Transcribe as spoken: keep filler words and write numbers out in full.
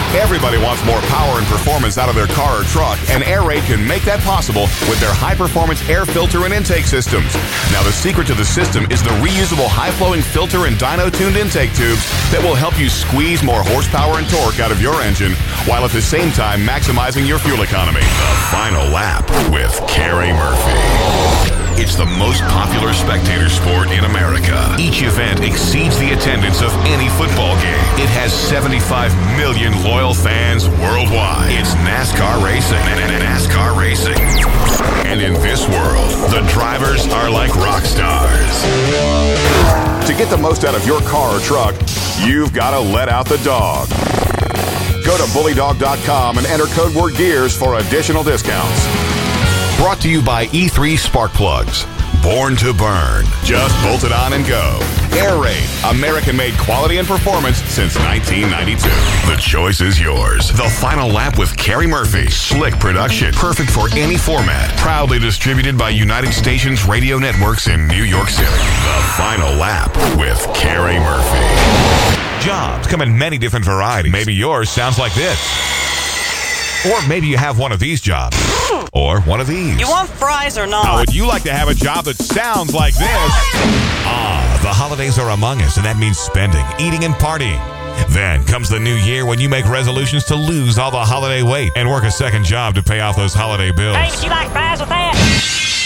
Everybody wants more power and performance out of their car or truck, and Air Raid can make that possible with their high-performance air filter and intake systems. Now, the secret to the system is the reusable high-flowing filter and dyno-tuned intake tubes that will help you squeeze more horsepower and torque out of your engine, while at the same time maximizing your fuel economy. The Final Lap with Carrie Murphy. It's the most popular spectator sport in America. Each event exceeds the attendance of any football game. It has seventy-five million loyal fans worldwide. It's NASCAR racing. NASCAR racing. And in this world, the drivers are like rock stars. To get the most out of your car or truck, you've got to let out the dog. Go to bully dog dot com and enter code word GEARS for additional discounts. Brought to you by E three Spark Plugs. Born to burn. Just bolt it on and go. Air Raid. American-made quality and performance since nineteen ninety-two. The choice is yours. The Final Lap with Carrie Murphy. Slick production. Perfect for any format. Proudly distributed by United Stations Radio Networks in New York City. The Final Lap with Carrie Murphy. Jobs come in many different varieties. Maybe yours sounds like this. Or maybe you have one of these jobs. Or one of these. You want fries or not? How would you like to have a job that sounds like this? Ah, the holidays are among us, and that means spending, eating, and partying. Then comes the new year when you make resolutions to lose all the holiday weight and work a second job to pay off those holiday bills. Hey, would you like fries with that?